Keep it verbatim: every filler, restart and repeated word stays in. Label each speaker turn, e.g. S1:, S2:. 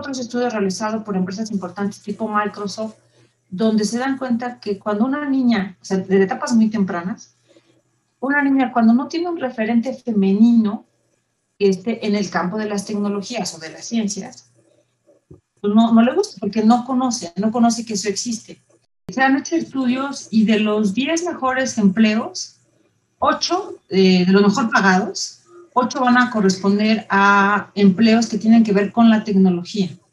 S1: otros estudios realizados por empresas importantes tipo Microsoft, donde se dan cuenta que cuando una niña, o sea, desde etapas muy tempranas, una niña cuando no tiene un referente femenino que esté en el campo de las tecnologías o de las ciencias, pues no, no le gusta porque no conoce, no conoce que eso existe. Se han hecho estudios y de los diez mejores empleos, ocho eh, de los mejor pagados, ocho van a corresponder a empleos que tienen que ver con la tecnología.